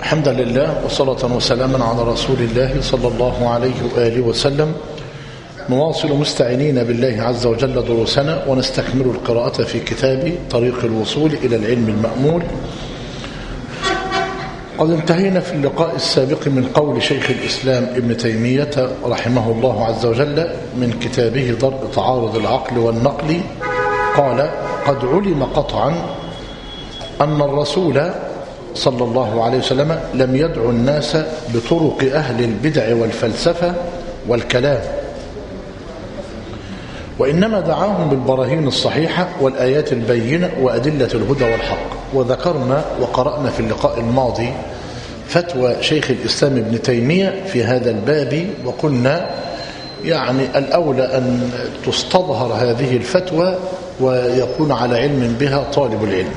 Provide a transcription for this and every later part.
الحمد لله وصلاة وسلاما على رسول الله صلى الله عليه وآله وسلم. نواصل مستعينين بالله عز وجل دروسنا ونستكمل القراءة في كتاب طريق الوصول إلى العلم المأمول. قد انتهينا في اللقاء السابق من قول شيخ الإسلام ابن تيمية رحمه الله عز وجل من كتابه ضرب تعارض العقل والنقل. قال: قد علم قطعا أن الرسول صلى الله عليه وسلم لم يدعو الناس بطرق أهل البدع والفلسفة والكلام، وإنما دعاهم بالبراهين الصحيحة والآيات البينة وأدلة الهدى والحق. وذكرنا وقرأنا في اللقاء الماضي فتوى شيخ الإسلام ابن تيمية في هذا الباب، وقلنا يعني الأولى أن تستظهر هذه الفتوى ويكون على علم بها طالب العلم.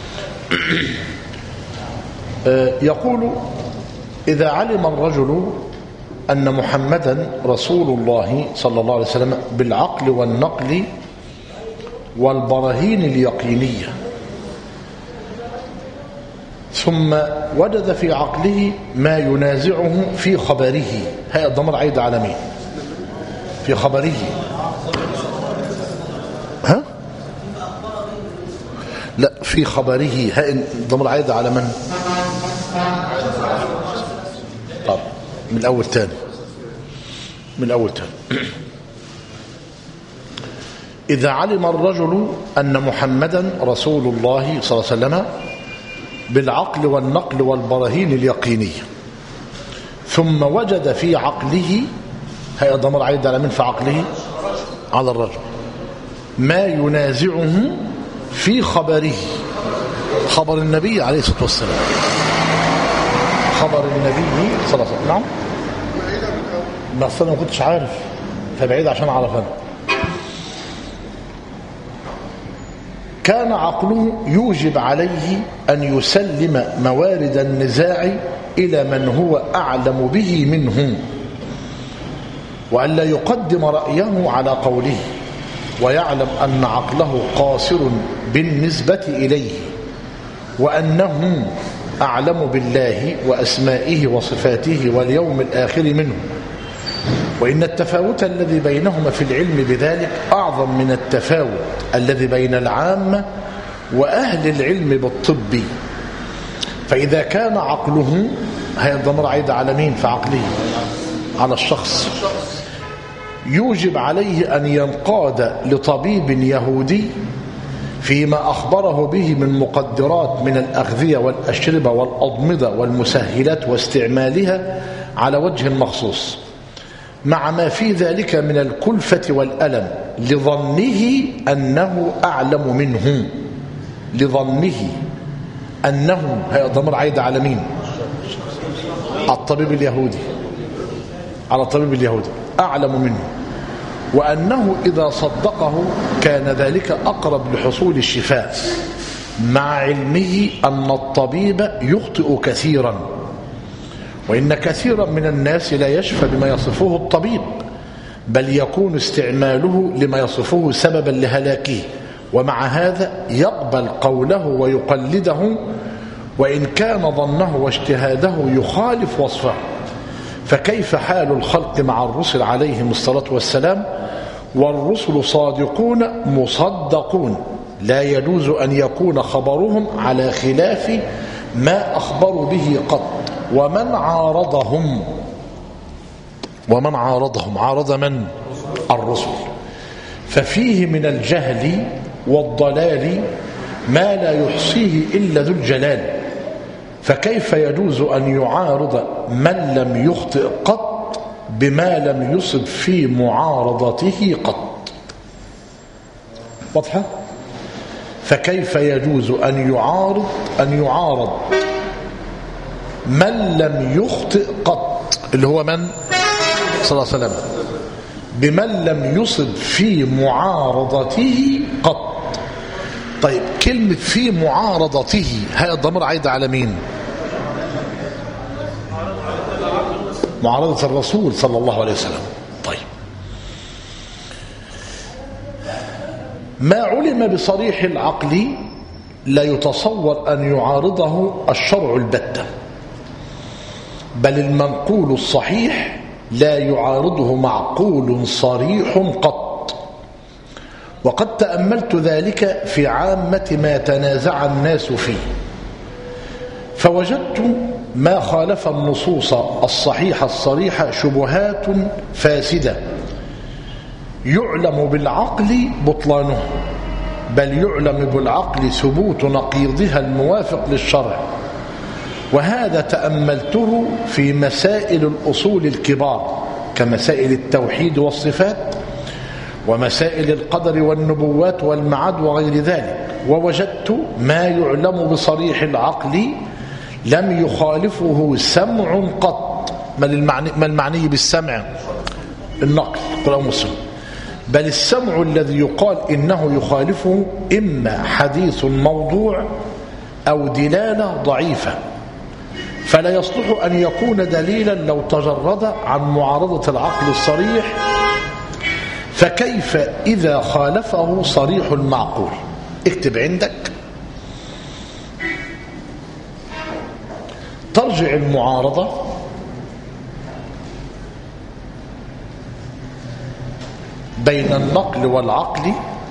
يقول: إذا علم الرجل أن محمدا رسول الله صلى الله عليه وسلم بالعقل والنقل والبراهين اليقينية، ثم وجد في عقله ما ينازعه في خبره. هاء الضمير عايد على مين؟ في خبره. ها؟ لا، في خبره. هاء الضمير عايد على من؟ طب من الأول تاني. إذا علم الرجل أن محمدا رسول الله صلى الله عليه وسلم بالعقل والنقل والبراهين اليقينية، ثم وجد في عقله، هي ضمير عايد على من؟ في عقله على الرجل، ما ينازعه في خبره. خبر النبي عليه الصلاة والسلام، خبر النبي صلى الله عليه وسلم. نعم، بس أنا ما كنتش عارف فبعيد عشان أعرف أنا. كان عقله يوجب عليه أن يسلم موارد النزاع إلى من هو أعلم به منه، وأن لا يقدم رأيه على قوله، ويعلم أن عقله قاصر بالنسبة إليه، وأنه أعلم بالله وأسمائه وصفاته واليوم الآخر منه، وإن التفاوت الذي بينهما في العلم بذلك أعظم من التفاوت الذي بين العامة وأهل العلم بالطب. فإذا كان عقله، هي الضمير عايد على مين؟ في عقله على الشخص، يوجب عليه أن ينقاد لطبيب يهودي فيما أخبره به من مقدرات من الأغذية والأشربة والأضمدة والمسهلات واستعمالها على وجه مخصوص، مع ما في ذلك من الكلفة والألم، لظنه أنه أعلم منه. لظنه أنه، هي الضمير عايد على مين؟ على الطبيب اليهودي، على الطبيب اليهودي أعلم منه، وأنه إذا صدقه كان ذلك أقرب لحصول الشفاء، مع علمه أن الطبيب يخطئ كثيرا، وإن كثيرا من الناس لا يشفى بما يصفه الطبيب، بل يكون استعماله لما يصفه سببا لهلاكه، ومع هذا يقبل قوله ويقلده، وإن كان ظنه واجتهاده يخالف وصفه. فكيف حال الخلق مع الرسل عليهم الصلاة والسلام؟ والرسل صادقون مصدقون، لا يجوز أن يكون خبرهم على خلاف ما أخبروا به قط. ومن عارضهم عارض من؟ الرسل. ففيه من الجهل والضلال ما لا يحصيه إلا ذو الجلال، فكيف يجوز أن يعارض من لم يخطئ قط بما لم يصب في معارضته قط؟ واضحة؟ فكيف يجوز أن يعارض من لم يخطئ قط، اللي هو من؟ صلى الله عليه وسلم، بمن لم يصب في معارضته قط. طيب، كلمة في معارضته، هذا الضمير عايد على مين؟ معارضة الرسول صلى الله عليه وسلم. طيب، ما علم بصريح العقل لا يتصور أن يعارضه الشرع البتة، بل المنقول الصحيح لا يعارضه معقول صريح قط. وقد تأملت ذلك في عامة ما تنازع الناس فيه، فوجدت ما خالف النصوص الصحيحة الصريحة شبهات فاسدة يعلم بالعقل بطلانه، بل يعلم بالعقل ثبوت نقيضها الموافق للشرع. وهذا تأملته في مسائل الأصول الكبار كمسائل التوحيد والصفات، ومسائل القدر والنبوات والمعاد وغير ذلك، ووجدت ما يعلم بصريح العقل لم يخالفه سمع قط. ما المعني بالسمع؟ النقل، قرآن وسنة. بل السمع الذي يقال إنه يخالفه إما حديث موضوع أو دلالة ضعيفة، فلا يصلح أن يكون دليلا لو تجرد عن معارضة العقل الصريح، فكيف إذا خالفه صريح المعقول؟ اكتب عندك: ترجع المعارضة بين النقل والعقل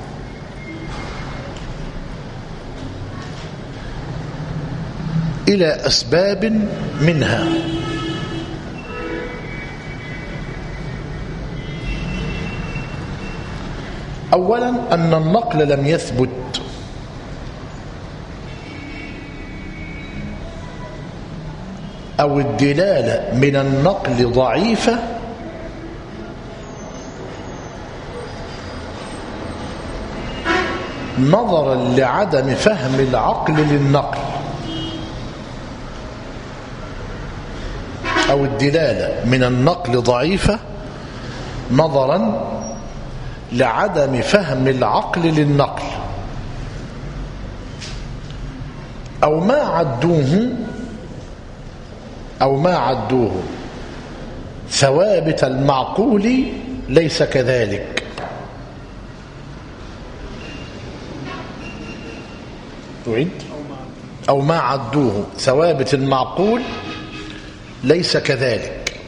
إلى أسباب منها: أولا أن النقل لم يثبت، أو الدلالة من النقل ضعيفة نظرا لعدم فهم العقل للنقل، أو الدلالة من النقل ضعيفة نظرا لعدم فهم العقل للنقل، أو ما عدوه ثوابت المعقول ليس كذلك. أو ما عدوه ثوابت المعقول ليس كذلك.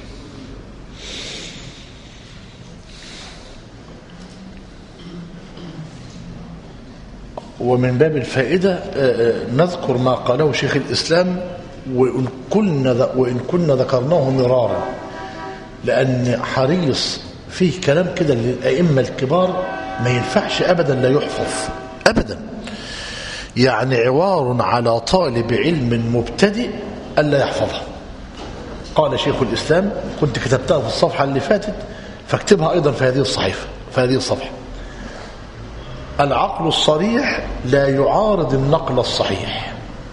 ومن باب الفائدة نذكر ما قاله شيخ الإسلام وإن كنا ذكرناه مرارا، لأن حريص فيه كلام كده للأئمة الكبار ما ينفعش أبدا لا يحفظ أبدا، يعني عوار على طالب علم مبتدئ ألا يحفظها. قال شيخ الإسلام، كنت كتبتها في الصفحة اللي فاتت فاكتبها أيضا في هذه الصحيفة في هذه الصفحة: العقل الصريح لا يعارض النقل الصحيح،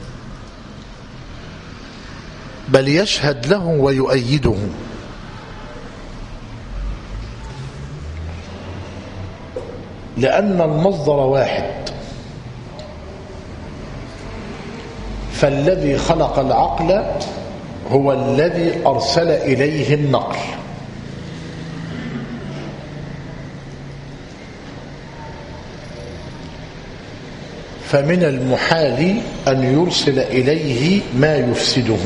بل يشهد له ويؤيده، لأن المصدر واحد، فالذي خلق العقل هو الذي أرسل إليه النقل. فمن المحال أن يرسل إليه ما يفسده.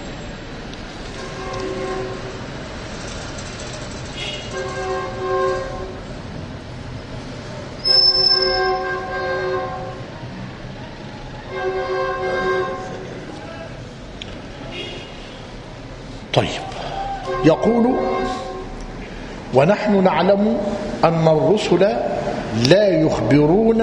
طيب، يقول: ونحن نعلم أن الرسل لا يخبرون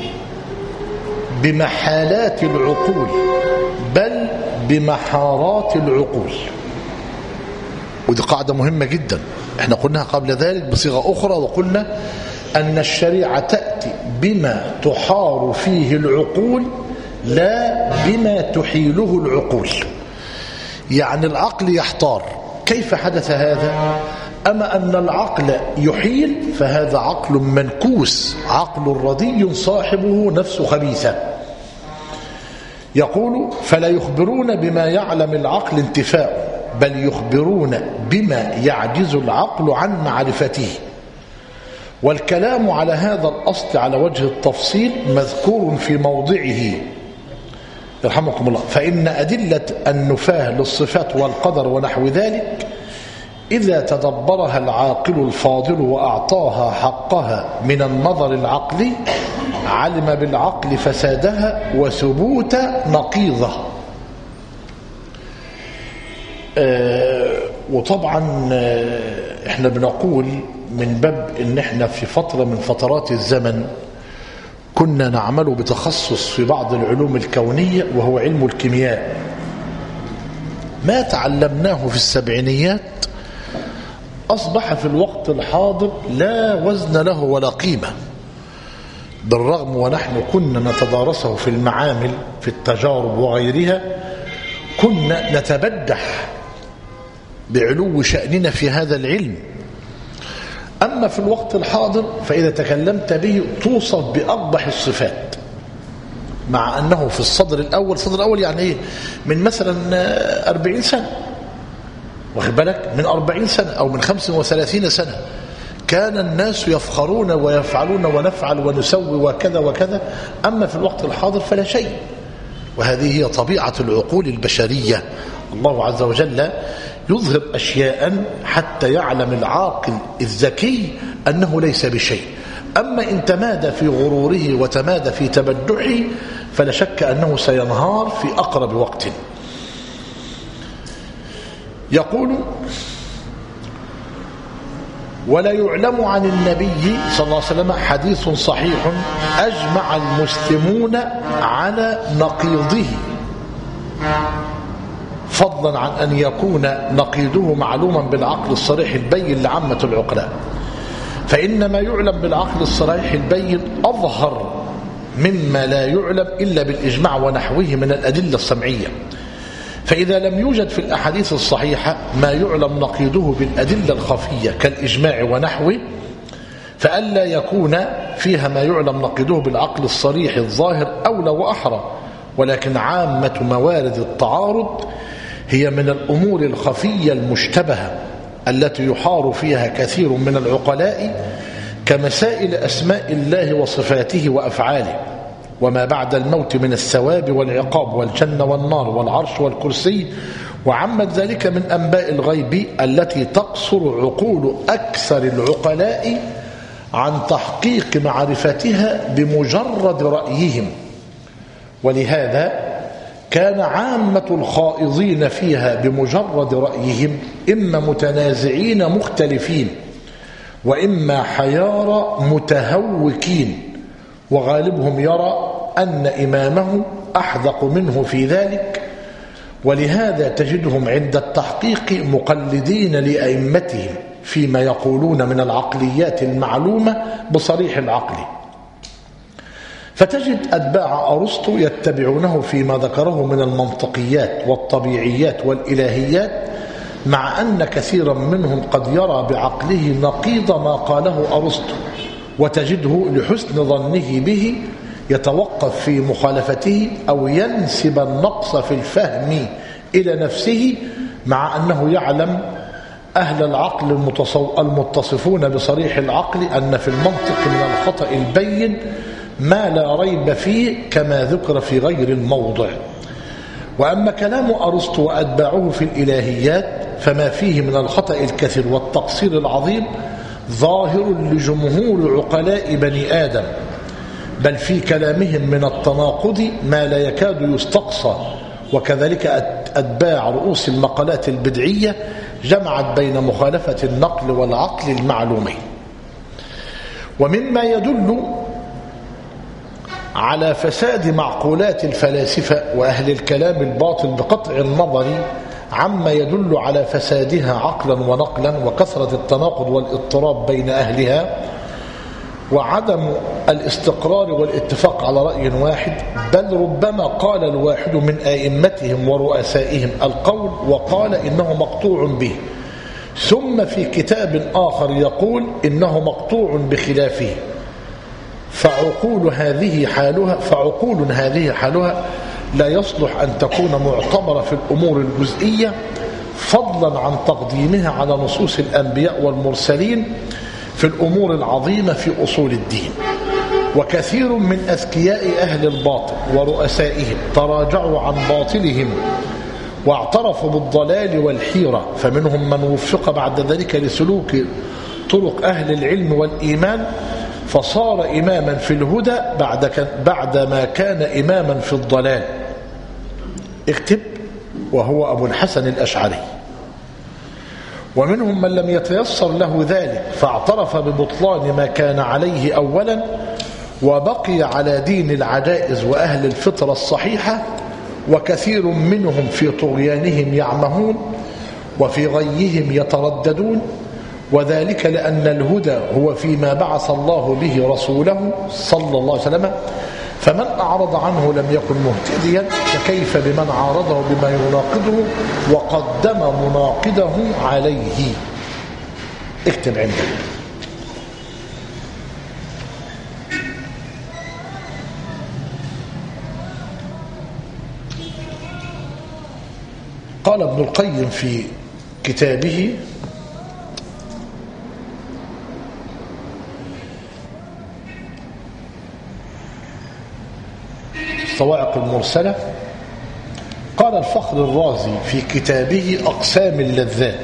بمحالات العقول بل بمحارات العقول. ودي قاعدة مهمة جدا، احنا قلناها قبل ذلك بصيغة أخرى، وقلنا أن الشريعة تأتي بما تحار فيه العقول لا بما تحيله العقول. يعني العقل يحتار، كيف حدث هذا؟ أما أن العقل يحيل فهذا عقل منكوس، عقل ردي صاحبه نفس خبيثة. يقول: فلا يخبرون بما يعلم العقل انتفاء، بل يخبرون بما يعجز العقل عن معرفته. والكلام على هذا الأصل على وجه التفصيل مذكور في موضعه يرحمكم الله. فإن أدلة النفاة للصفات والقدر ونحو ذلك إذا تدبرها العاقل الفاضل وأعطاها حقها من النظر العقلي علم بالعقل فسادها وثبوت نقيضها. وطبعا احنا بنقول من باب ان احنا في فترة من فترات الزمن كنا نعمل بتخصص في بعض العلوم الكونية وهو علم الكيمياء. ما تعلمناه في السبعينيات أصبح في الوقت الحاضر لا وزن له ولا قيمة، بالرغم ونحن كنا نتدارسه في المعامل في التجارب وغيرها، كنا نتبدح بعلو شأننا في هذا العلم. أما في الوقت الحاضر فإذا تكلمت به توصف بأقبح الصفات، مع أنه في الصدر الأول. الصدر الأول يعني إيه؟ من مثلا 40 سنة، واخد بالك، من 40 سنة أو من 35 سنة كان الناس يفخرون ويفعلون ونفعل ونسوي وكذا وكذا. أما في الوقت الحاضر فلا شيء، وهذه هي طبيعة العقول البشرية. الله عز وجل يظهر أشياء حتى يعلم العاقل الذكي أنه ليس بشيء. أما إن تمادى في غروره وتمادى في تبدعه فلا شك أنه سينهار في أقرب وقت. يقول: ولا يعلم عن النبي صلى الله عليه وسلم حديث صحيح أجمع المسلمون على نقيضه، فضلا عن أن يكون نقيضه معلوما بالعقل الصريح البين لعامة العقلاء. فإن ما يعلم بالعقل الصريح البين أظهر مما لا يعلم إلا بالإجماع ونحوه من الأدلة السمعية. فإذا لم يوجد في الأحاديث الصحيحة ما يعلم نقيضه بالأدلة الخفية كالإجماع ونحوه، فألا يكون فيها ما يعلم نقيضه بالعقل الصريح الظاهر أولى وأحرى. ولكن عامة موارد التعارض هي من الأمور الخفية المشتبهة التي يحار فيها كثير من العقلاء، كمسائل أسماء الله وصفاته وأفعاله، وما بعد الموت من الثواب والعقاب والجنة والنار والعرش والكرسي، وعمت ذلك من أنباء الغيب التي تقصر عقول أكثر العقلاء عن تحقيق معرفتها بمجرد رأيهم. ولهذا كان عامة الخائضين فيها بمجرد رأيهم إما متنازعين مختلفين، وإما حيارى متهوكين، وغالبهم يرى أن إمامه أحذق منه في ذلك. ولهذا تجدهم عند التحقيق مقلدين لأئمتهم فيما يقولون من العقليات المعلومة بصريح العقل. فتجد أتباع أرسطو يتبعونه فيما ذكره من المنطقيات والطبيعيات والإلهيات، مع أن كثيرا منهم قد يرى بعقله نقيض ما قاله أرسطو، وتجده لحسن ظنه به يتوقف في مخالفته أو ينسب النقص في الفهم إلى نفسه، مع أنه يعلم أهل العقل المتصفون بصريح العقل أن في المنطق من الخطأ البين ما لا ريب فيه كما ذكر في غير الموضع. وأما كلام أرسطو وأتباعه في الإلهيات فما فيه من الخطأ الكثير والتقصير العظيم ظاهر لجمهور عقلاء بني آدم، بل في كلامهم من التناقض ما لا يكاد يستقصى. وكذلك أتباع رؤوس المقالات البدعية جمعت بين مخالفة النقل والعقل المعلومين. ومما يدل على فساد معقولات الفلاسفة وأهل الكلام الباطل بقطع النظر عما يدل على فسادها عقلا ونقلا وكثرة التناقض والاضطراب بين أهلها وعدم الاستقرار والاتفاق على رأي واحد، بل ربما قال الواحد من أئمتهم ورؤسائهم القول وقال إنه مقطوع به، ثم في كتاب آخر يقول إنه مقطوع بخلافه. فعقول هذه حالها لا يصلح أن تكون معتبرة في الأمور الجزئية، فضلا عن تقديمها على نصوص الأنبياء والمرسلين في الأمور العظيمة في أصول الدين. وكثير من أذكياء أهل الباطل ورؤسائهم تراجعوا عن باطلهم واعترفوا بالضلال والحيرة، فمنهم من وفق بعد ذلك لسلوك طرق أهل العلم والإيمان فصار إماما في الهدى بعدما كان إماما في الضلال. اكتب: وهو أبو الحسن الأشعري. ومنهم من لم يتيسر له ذلك فاعترف ببطلان ما كان عليه أولا وبقي على دين العجائز وأهل الفطرة الصحيحة، وكثير منهم في طغيانهم يعمهون وفي غيهم يترددون، وذلك لأن الهدى هو فيما بعث الله به رسوله صلى الله عليه وسلم، فمن أعرض عنه لم يكن مهتديا، فكيف بمن عارضه بما يناقضه وقدم مناقضه عليه. اكتب عندك: قال ابن القيم في كتابه: الصواعق المرسلة، قال الفخر الرازي في كتابه أقسام اللذات: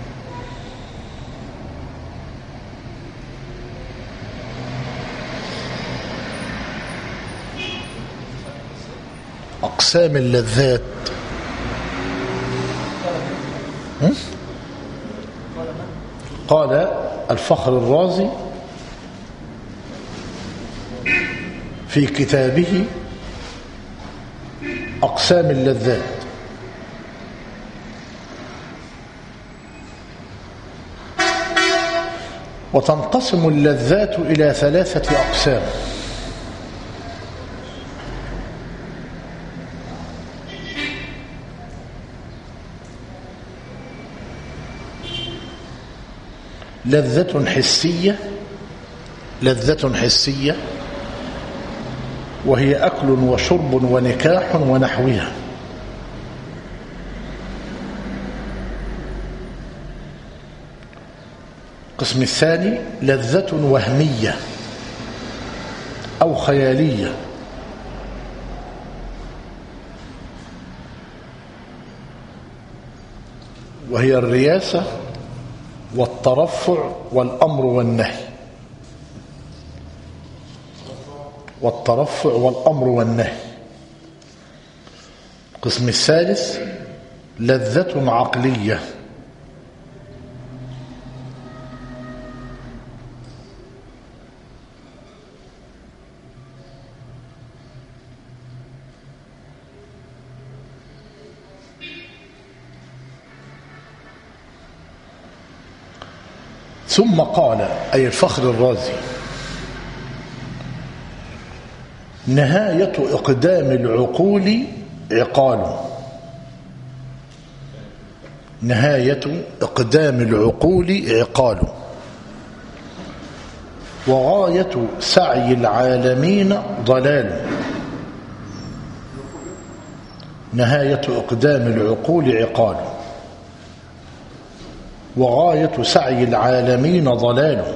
أقسام اللذات. قال الفخر الرازي في كتابه أقسام اللذات: وتنقسم اللذات إلى 3 أقسام: لذة حسية وهي أكل وشرب ونكاح ونحوها. القسم الثاني لذة وهمية أو خيالية، وهي الرياسة والترفع والأمر والنهي. القسم الثالث لذة عقلية، ثم قال أي الفخر الرازي: نهاية إقدام العقول عقال. نهاية إقدام العقول عقال، وغاية سعي العالمين ضلال. نهاية إقدام العقول عقال، وغاية سعي العالمين ضلال.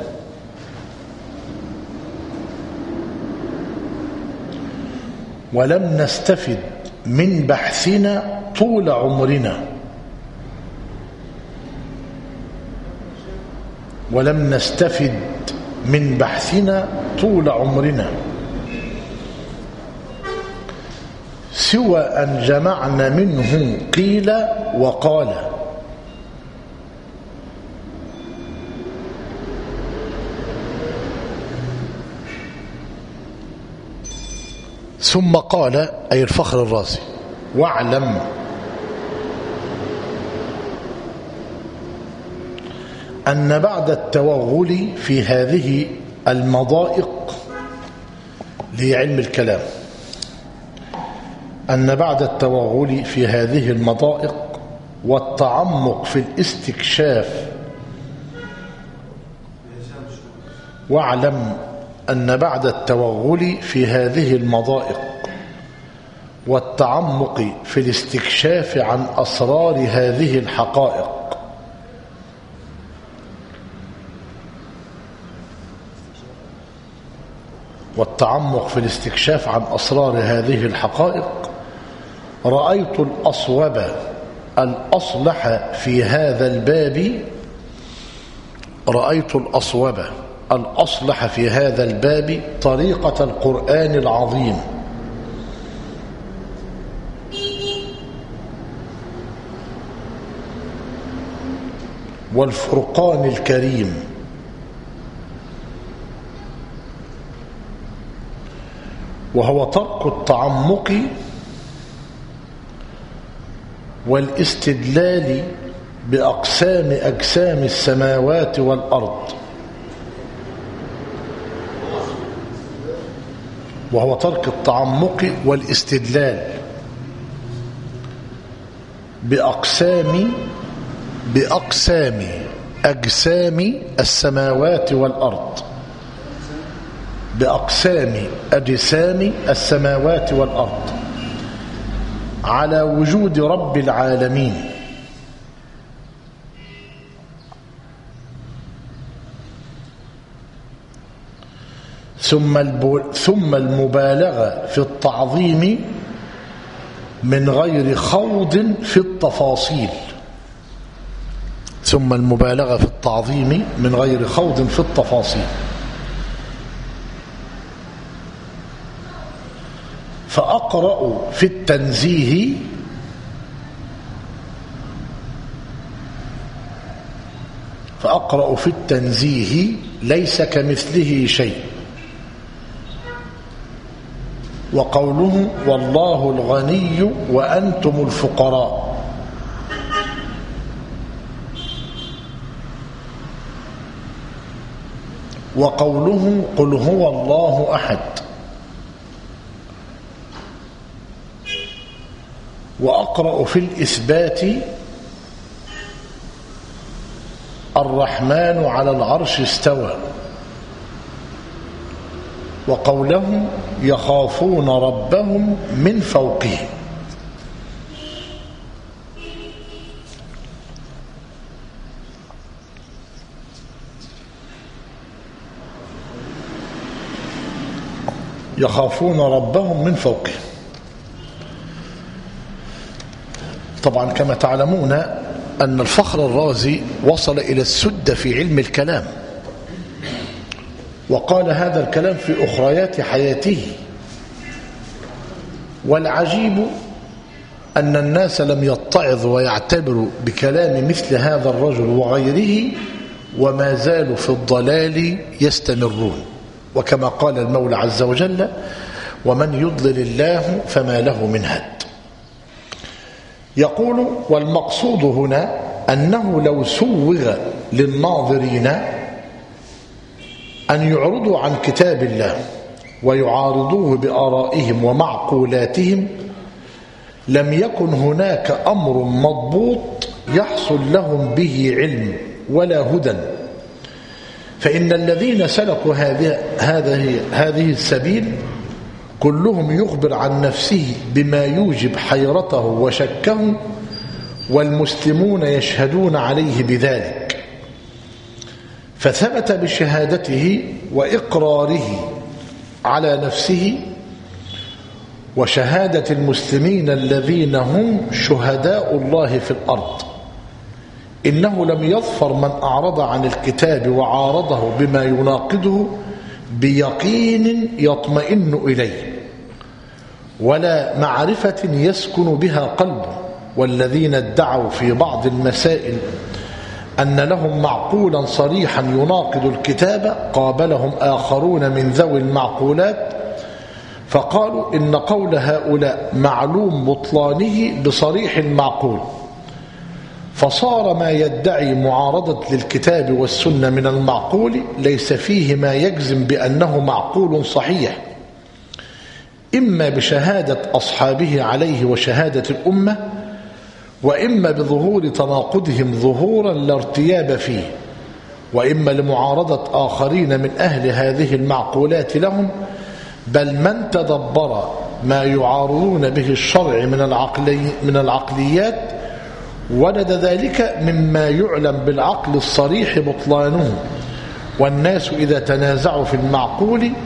ولم نستفد من بحثنا طول عمرنا. ولم نستفد من بحثنا طول عمرنا سوى أن جمعنا منه قيل وقال. ثم قال أي الفخر الرازي: واعلم أن بعد التوغل في هذه المضائق، لعلم الكلام، أن بعد التوغل في هذه المضائق والتعمق في الاستكشاف، واعلم أن بعد التوغل في هذه المضائق والتعمق في الاستكشاف عن أسرار هذه الحقائق والتعمق في الاستكشاف عن أسرار هذه الحقائق، رأيت الأصوب الأصلح في هذا الباب طريقة القرآن العظيم والفرقان الكريم، وهو ترك التعمق والاستدلال بأقسام أجسام السماوات والأرض، وهو ترك التعمق والاستدلال بأقسام أجسام السماوات والأرض، بأقسام أجسام السماوات والأرض على وجود رب العالمين، ثم المبالغة في التعظيم من غير خوض في التفاصيل، ثم المبالغة في التعظيم من غير خوض في التفاصيل. فأقرأ في التنزيه ليس كمثله شيء، وقوله والله الغني وأنتم الفقراء، وقوله قل هو الله أحد، وأقرأ في الإثبات الرحمن على العرش استوى، وقولهم يخافون ربهم من فوقهم. يخافون ربهم من فوقهم. طبعا كما تعلمون أن الفخر الرازي وصل إلى السدة في علم الكلام، وقال هذا الكلام في أخريات حياته. والعجيب أن الناس لم يتعظوا ويعتبروا بكلام مثل هذا الرجل وغيره، وما زالوا في الضلال يستمرون. وكما قال المولى عز وجل ومن يضلل الله فما له من هاد. يقول والمقصود هنا أنه لو سوغ للناظرين أن يعرضوا عن كتاب الله ويعارضوه بآرائهم ومعقولاتهم لم يكن هناك أمر مضبوط يحصل لهم به علم ولا هدى. فإن الذين سلكوا هذه السبيل كلهم يخبر عن نفسه بما يوجب حيرته وشكه، والمسلمون يشهدون عليه بذلك، فثبت بشهادته وإقراره على نفسه وشهادة المسلمين الذين هم شهداء الله في الأرض إنه لم يظفر من أعرض عن الكتاب وعارضه بما يناقضه بيقين يطمئن إليه ولا معرفة يسكن بها قلبه. والذين ادعوا في بعض المسائل أن لهم معقولا صريحا يناقض الكتاب قابلهم آخرون من ذوي المعقولات فقالوا إن قول هؤلاء معلوم بطلانه بصريح المعقول، فصار ما يدعي معارضة للكتاب والسنة من المعقول ليس فيه ما يجزم بأنه معقول صحيح، إما بشهادة أصحابه عليه وشهادة الأمة، وإما بظهور تناقضهم ظهورا لا ارتياب فيه، وإما لمعارضة آخرين من أهل هذه المعقولات لهم. بل من تدبر ما يعارضون به الشرع من العقليات وجد ذلك مما يعلم بالعقل الصريح بطلانه. والناس إذا تنازعوا في المعقول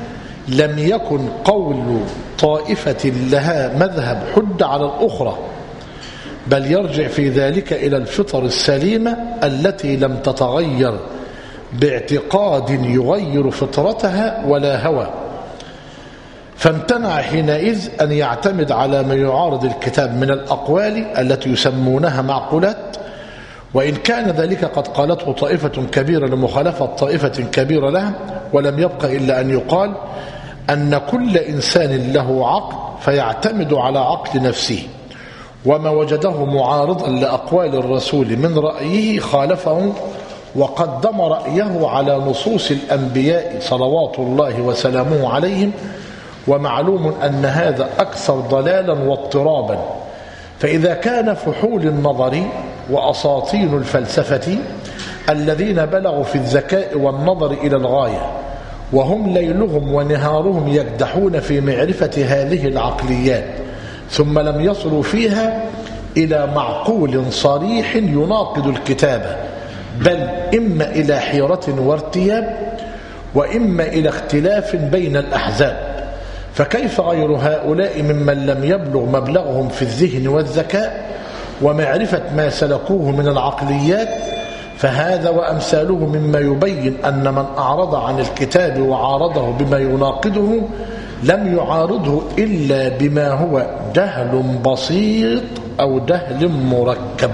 لم يكن قول طائفة لها مذهب حد على الأخرى، بل يرجع في ذلك إلى الفطر السليمة التي لم تتغير باعتقاد يغير فطرتها ولا هوى. فامتنع حينئذ أن يعتمد على ما يعارض الكتاب من الأقوال التي يسمونها معقولات، وإن كان ذلك قد قالته طائفة كبيرة لمخالفة طائفة كبيرة لها، ولم يبق إلا أن يقال أن كل إنسان له عقل فيعتمد على عقل نفسه، وما وجده معارضا لأقوال الرسول من رأيه خالفه وقدم رأيه على نصوص الأنبياء صلوات الله وسلامه عليهم، ومعلوم أن هذا أكثر ضلالا واضطرابا. فإذا كان فحول النظر وأساطين الفلسفة الذين بلغوا في الذكاء والنظر إلى الغاية، وهم ليلهم ونهارهم يكدحون في معرفة هذه العقليات، ثم لم يصلوا فيها إلى معقول صريح يناقض الكتاب، بل إما إلى حيرة وارتياب، وإما إلى اختلاف بين الأحزاب، فكيف غير هؤلاء ممن لم يبلغ مبلغهم في الذهن والذكاء ومعرفة ما سلكوه من العقليات؟ فهذا وأمثاله مما يبين أن من أعرض عن الكتاب وعارضه بما يناقضه لم يعارضه إلا بما هو جهل بسيط أو جهل مركب.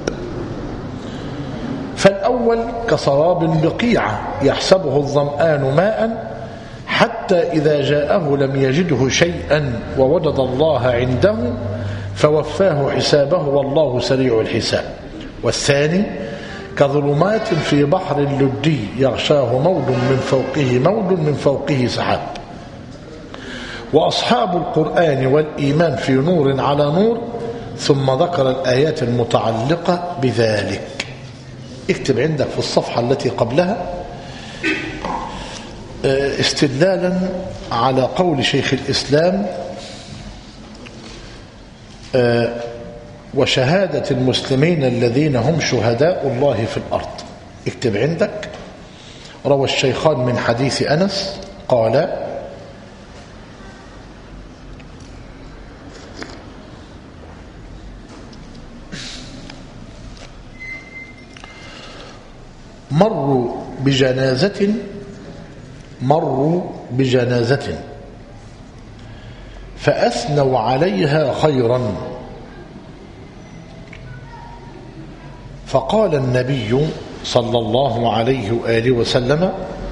فالأول كسراب بقيعة يحسبه الظمآن ماء حتى إذا جاءه لم يجده شيئا ووجد الله عنده فوفاه حسابه والله سريع الحساب. والثاني كظلمات في بحر اللجي يغشاه موج من فوقه موج من فوقه سحاب. وأصحاب القرآن والإيمان في نور على نور، ثم ذكر الآيات المتعلقة بذلك. اكتب عندك في الصفحة التي قبلها استدلالا على قول شيخ الإسلام وشهادة المسلمين الذين هم شهداء الله في الأرض. اكتب عندك: روى الشيخان من حديث أنس قال: مروا بجنازة فأثنوا عليها خيرا، فقال النبي صلى الله عليه وآله وسلم: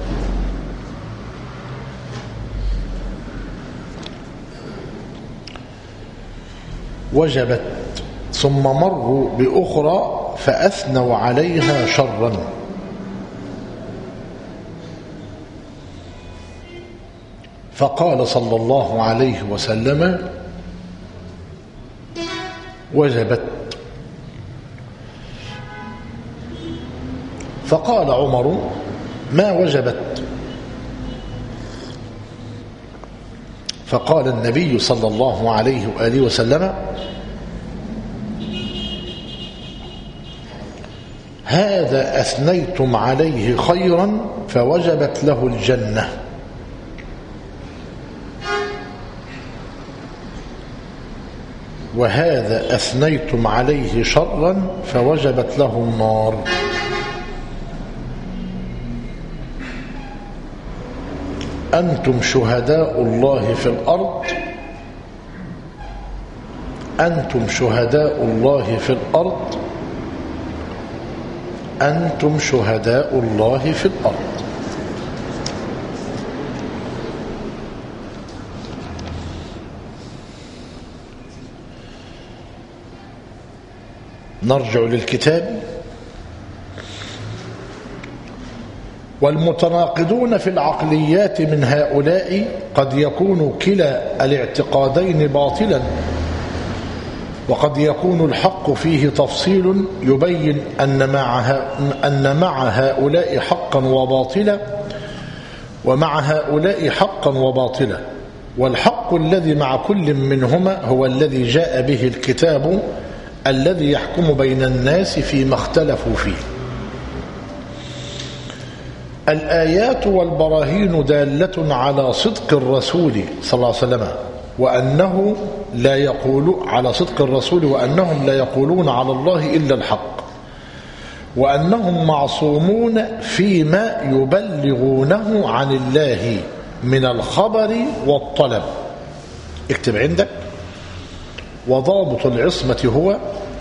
وجبت. ثم مروا بأخرى فأثنوا عليها شرا، فقال صلى الله عليه وسلم: وجبت. فقال عمر: ما وجبت؟ فقال النبي صلى الله عليه وآله وسلم: هذا أثنيتم عليه خيرا فوجبت له الجنة، وهذا أثنيتم عليه شرا فوجبت له النار. أنتم شهداء الله في الأرض، أنتم شهداء الله في الأرض، أنتم شهداء الله في الأرض. نرجع للكتاب. والمتناقضون في العقليات من هؤلاء قد يكون كلا الاعتقادين باطلا، وقد يكون الحق فيه تفصيل يبين أن مع هؤلاء حقا وباطلا، ومع هؤلاء حقا وباطلا، والحق الذي مع كل منهما هو الذي جاء به الكتاب الذي يحكم بين الناس فيما اختلفوا فيه. الآيات والبراهين دالة على صدق الرسول صلى الله عليه وسلم وأنه لا يقول على صدق الرسول وأنهم لا يقولون على الله إلا الحق وأنهم معصومون فيما يبلغونه عن الله من الخبر والطلب. اكتب عندك: وضابط العصمة هو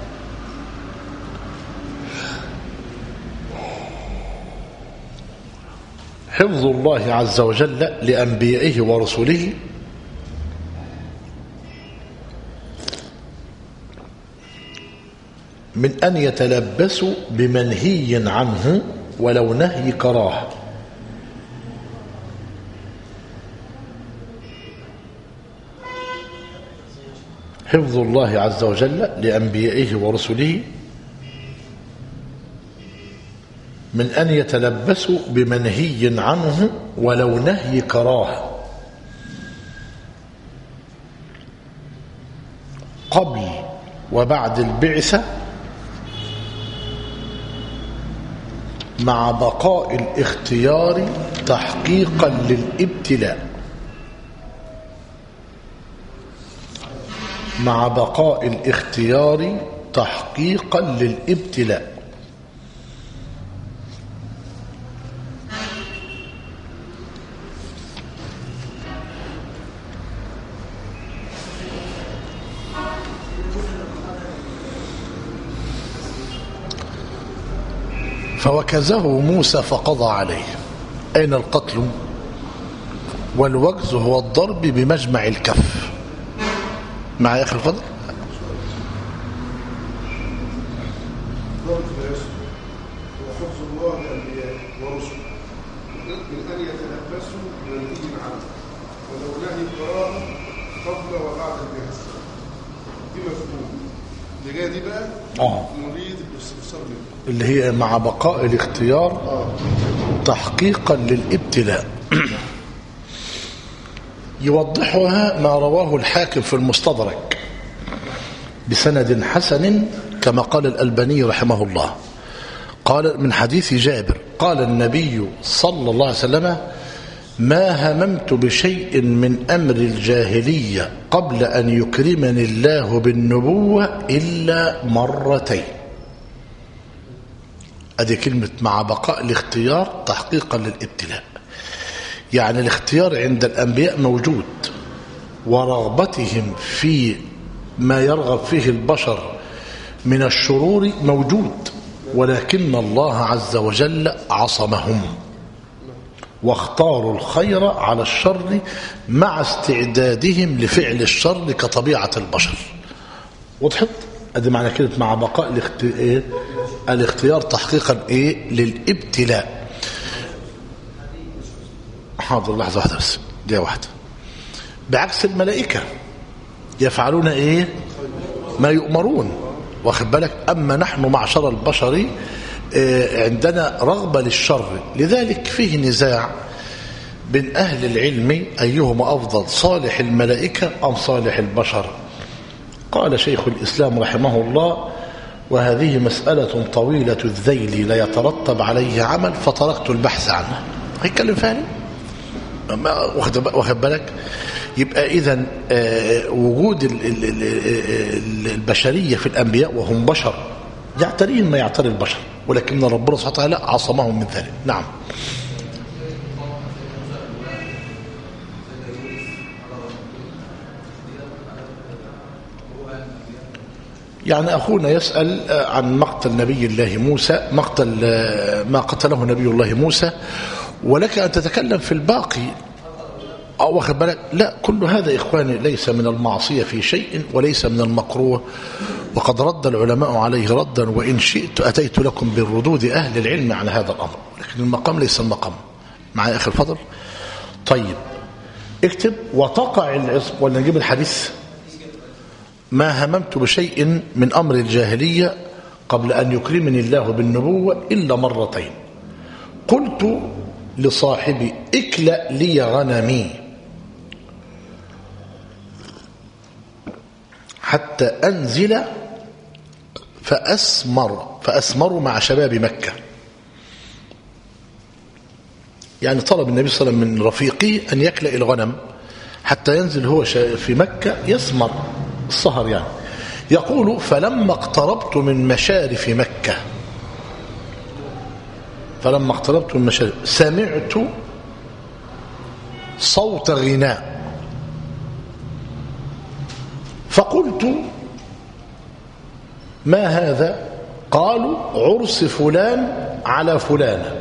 حفظ الله عز وجل لأنبيائه ورسله من أن يتلبسوا بمنهي عنه ولو نهي كراهة. حفظ الله عز وجل لأنبيائه ورسله من أن يتلبسوا بمنهي عنه ولو نهي كراهة قبل وبعد البعثة مع بقاء الاختيار تحقيقا للابتلاء. مع بقاء الاختيار تحقيقا للابتلاء. فوكزه موسى فقضى عليه. أين القتل؟ والوكز هو الضرب بمجمع الكف. مع يا أخي الفضل. ضابط العصمة وحفظ الله لأنبيائه ورسله من أن يتلبسوا بمنهي عنه ولو نهي كراهة قبل وبعد البعثة. دي مفهوم. اللي جايه دي بقى نريد الاستفسار منه، اللي هي مع بقاء الاختيار تحقيقا للابتلاء. يوضحها ما رواه الحاكم في المستدرك بسند حسن كما قال الألباني رحمه الله. قال من حديث جابر قال النبي صلى الله عليه وسلم: ما هممت بشيء من أمر الجاهلية قبل أن يكرمني الله بالنبوة إلا مرتين. أدي كلمة مع بقاء الاختيار تحقيقا للابتلاء. يعني الاختيار عند الأنبياء موجود، ورغبتهم في ما يرغب فيه البشر من الشرور موجود، ولكن الله عز وجل عصمهم واختاروا الخير على الشر مع استعدادهم لفعل الشر كطبيعة البشر. وضحت؟ ادي معنى كده مع بقاء الاختيار تحقيقا للابتلاء. حاضر لحظة واحدة بس، دقيقة واحدة. بعكس الملائكة يفعلون ما يؤمرون، واخد بالك. أما نحن معشر البشر عندنا رغبة للشر، لذلك فيه نزاع بين أهل العلم أيهما أفضل، صالح الملائكة أم صالح البشر. قال شيخ الإسلام رحمه الله: وهذه مسألة طويلة الذيل لا يترتب عليه عمل فتركت البحث عنها. هيتكلم فعلا، واخد بالك. يبقى إذن وجود البشرية في الأنبياء وهم بشر يعتريهم ما يعتري البشر، ولكن ربنا سبحانه وتعالى عصمهم من ذلك. نعم. يعني أخونا يسأل عن مقتل نبي الله موسى، مقتل ما قتله نبي الله موسى، ولك أن تتكلم في الباقي. أو واخد بالك. لا، كل هذا إخواني ليس من المعصية في شيء وليس من المكروه، وقد رد العلماء عليه ردا، وإن شئت أتيت لكم بالردود أهل العلم على هذا الأمر، لكن المقام ليس المقام. معي أخي الفضل. طيب اكتب: وتقع العصمة. ولا نجيب الحديث؟ ما هممت بشيء من أمر الجاهلية قبل أن يكرمني الله بالنبوة إلا مرتين. قلت لصاحبي: اكلأ لي غنمي حتى أنزل فأسمر مع شباب مكة. يعني طلب النبي صلى الله عليه وسلم من رفيقه أن يكلأ الغنم حتى ينزل هو في مكة يسمر السهر يعني. يقول فلما اقتربت من مشارف مكة سمعت صوت غناء فقلت ما هذا؟ قالوا عرس فلان على فلانة.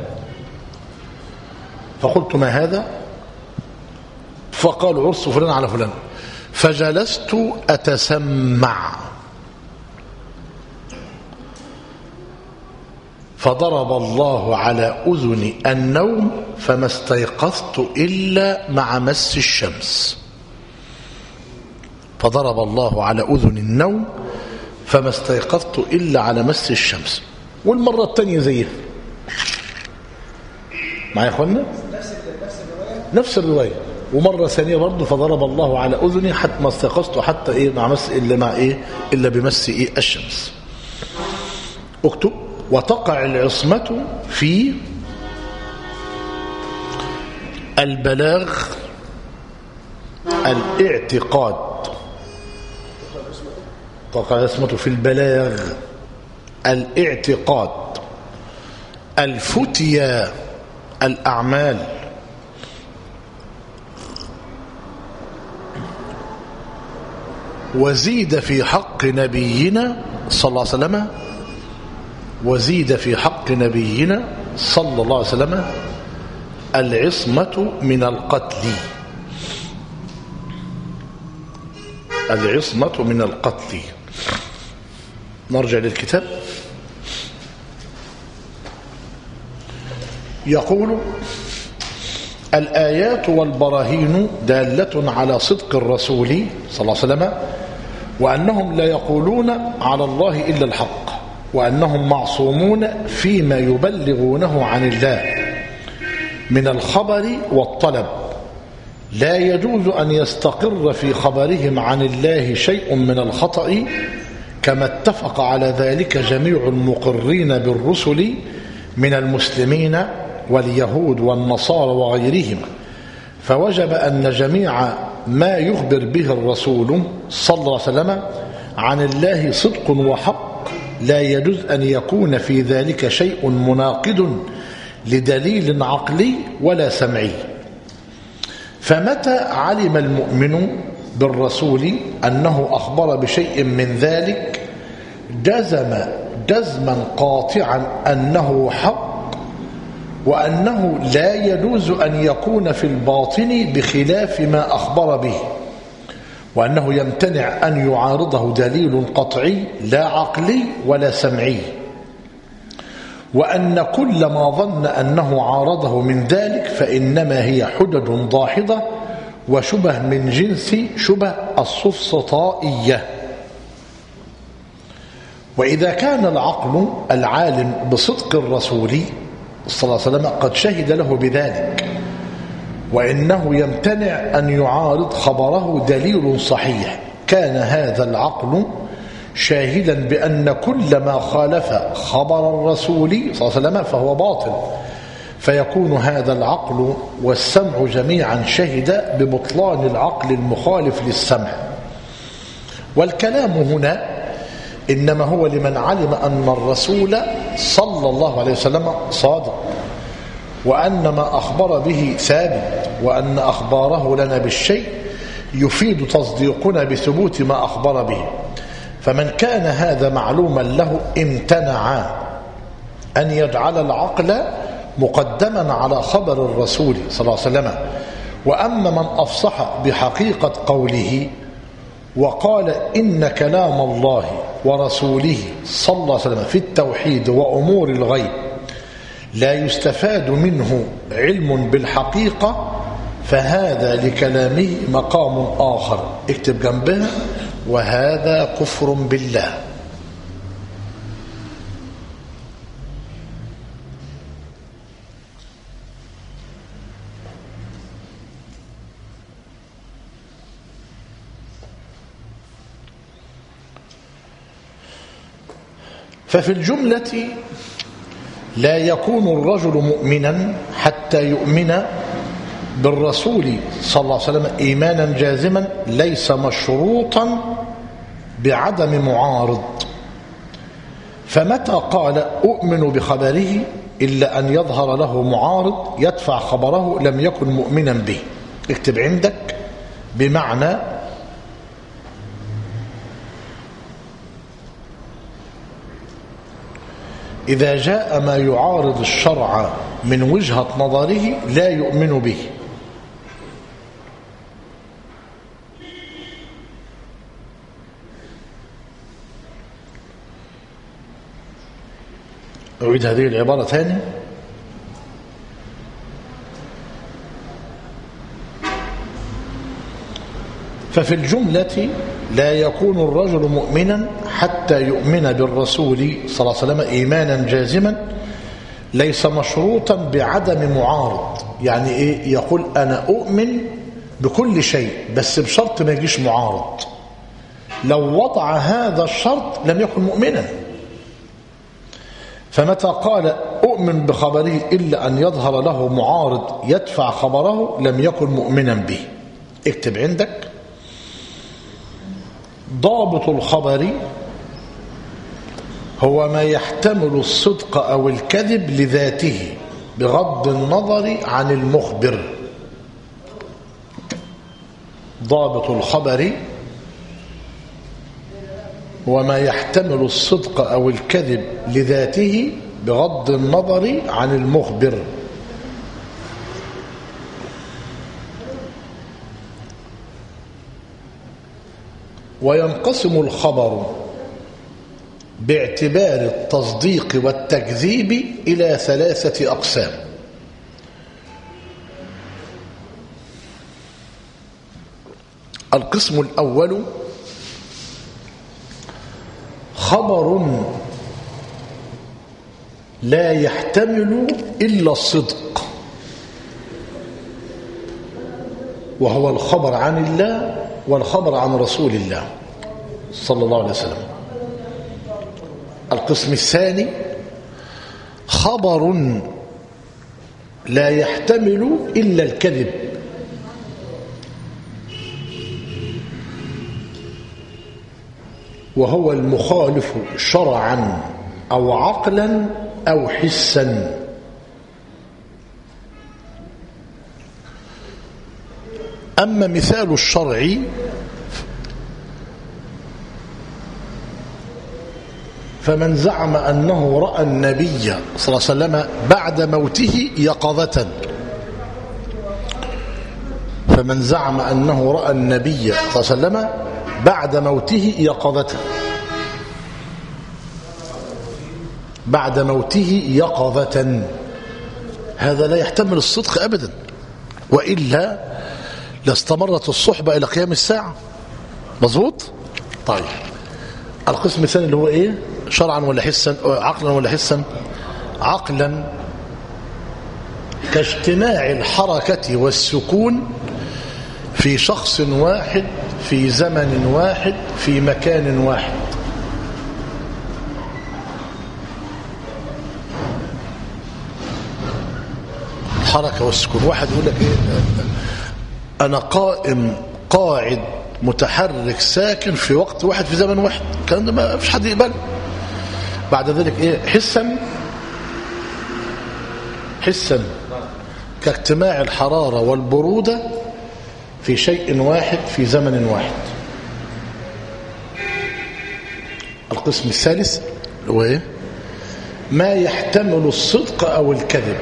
فقلت ما هذا؟ فقالوا عرس فلان على فلان. فجلست أتسمع فضرب الله على أذني النوم فما استيقظت إلا مع مس الشمس. فضرب الله على أذني النوم فما استيقظت إلا على مس الشمس. والمرة الثانية زيها معايا يا اخوانا نفس الرواية. ومرة ثانية برضه فضرب الله على أذني حتى ما استيقظت حتى إيه مع مس إلا بمس الشمس. اكتب وتقع العصمة في البلاغ الاعتقاد. تقع العصمة في البلاغ الاعتقاد الفتيا الأعمال وزيد في حق نبينا صلى الله عليه وسلم العصمة من القتل. نرجع للكتاب. يقول الآيات والبراهين دالة على صدق الرسول صلى الله عليه وسلم وأنهم لا يقولون على الله إلا الحق وأنهم معصومون فيما يبلغونه عن الله من الخبر والطلب. لا يجوز أن يستقر في خبرهم عن الله شيء من الخطأ كما اتفق على ذلك جميع المقرين بالرسل من المسلمين واليهود والنصارى وغيرهم. فوجب أن جميع ما يخبر به الرسول صلى الله عليه وسلم عن الله صدق وحق لا يجوز أن يكون في ذلك شيء مناقض لدليل عقلي ولا سمعي. فمتى علم المؤمن بالرسول أنه أخبر بشيء من ذلك جزما قاطعا أنه حق وأنه لا يجوز أن يكون في الباطن بخلاف ما أخبر به وأنه يمتنع أن يعارضه دليل قطعي لا عقلي ولا سمعي وأن كل ما ظن أنه عارضه من ذلك فإنما هي حجج داحضة وشبه من جنس شبه السفسطائية. وإذا كان العقل العالم بصدق الرسول صلى الله عليه وسلم قد شهد له بذلك وإنه يمتنع أن يعارض خبره دليل صحيح كان هذا العقل شاهدا بأن كل ما خالف خبر الرسول صلى الله عليه وسلم فهو باطل فيكون هذا العقل والسمع جميعا شهد ببطلان العقل المخالف للسمع. والكلام هنا إنما هو لمن علم أن الرسول صلى الله عليه وسلم صادق وأن ما أخبر به ثابت وأن أخباره لنا بالشيء يفيد تصديقنا بثبوت ما أخبر به. فمن كان هذا معلوما له امتنع أن يجعل العقل مقدما على خبر الرسول صلى الله عليه وسلم. وأما من أفصح بحقيقة قوله وقال إن كلام الله ورسوله صلى الله عليه وسلم في التوحيد وأمور الغيب لا يستفاد منه علم بالحقيقة فهذا لكلامه مقام آخر. اكتب جنبها وهذا كفر بالله. ففي الجملة لا يكون الرجل مؤمنا حتى يؤمن بالرسول صلى الله عليه وسلم إيمانا جازما ليس مشروطا بعدم معارض. فمتى قال أؤمن بخبره إلا أن يظهر له معارض يدفع خبره لم يكن مؤمنا به. اكتب عندك بمعنى إذا جاء ما يعارض الشرع من وجهة نظره لا يؤمن به. أعيد هذه العبارة ثاني. ففي الجملة لا يكون الرجل مؤمنا حتى يؤمن بالرسول صلى الله عليه وسلم إيمانا جازما ليس مشروطا بعدم معارض. يعني إيه؟ يقول أنا أؤمن بكل شيء بس بشرط ما يجيش معارض. لو وضع هذا الشرط لم يكن مؤمنا. فمتى قال أؤمن بخبره إلا أن يظهر له معارض يدفع خبره لم يكن مؤمنا به. اكتب عندك ضابط الخبر هو ما يحتمل الصدق أو الكذب لذاته بغض النظر عن المخبر. ضابط الخبر هو ما يحتمل الصدق أو الكذب لذاته بغض النظر عن المخبر. وينقسم الخبر باعتبار التصديق والتكذيب إلى 3 أقسام. القسم الأول خبر لا يحتمل إلا الصدق، وهو الخبر عن الله والخبر عن رسول الله صلى الله عليه وسلم. القسم الثاني خبر لا يحتمل إلا الكذب، وهو المخالف شرعا أو عقلا أو حسا. أما مثال الشرع فمن زعم أنه رأى النبي صلى الله عليه وسلم بعد موته يقظة، فمن زعم أنه رأى النبي صلى الله عليه وسلم بعد موته يقظة، بعد موته يقظة، هذا لا يحتمل الصدق أبدا، وإلا لاستمرت الصحبة إلى قيام الساعة. مظبوط؟ طيب القسم الثاني اللي هو إيه؟ شرعا ولا حسا؟ عقلا ولا حسا؟ عقلا، كاجتماع الحركة والسكون في شخص واحد في زمن واحد في مكان واحد. الحركة والسكون، واحد يقول لك إيه؟ أنا قائم قاعد متحرك ساكن في وقت واحد في زمن واحد، الكلام ده ما فيش حد يقبله. بعد ذلك إيه؟ حسا، حسا كاجتماع الحرارة والبرودة في شيء واحد في زمن واحد. القسم الثالث هو إيه؟ ما يحتمل الصدق أو الكذب،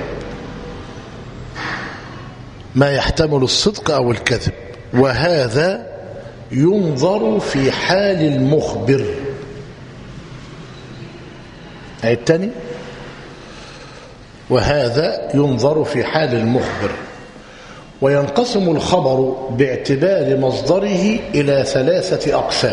ما يحتمل الصدق أو الكذب، وهذا ينظر في حال المخبر. الثاني وهذا ينظر في حال المخبر. وينقسم الخبر باعتبار مصدره إلى 3 أقسام.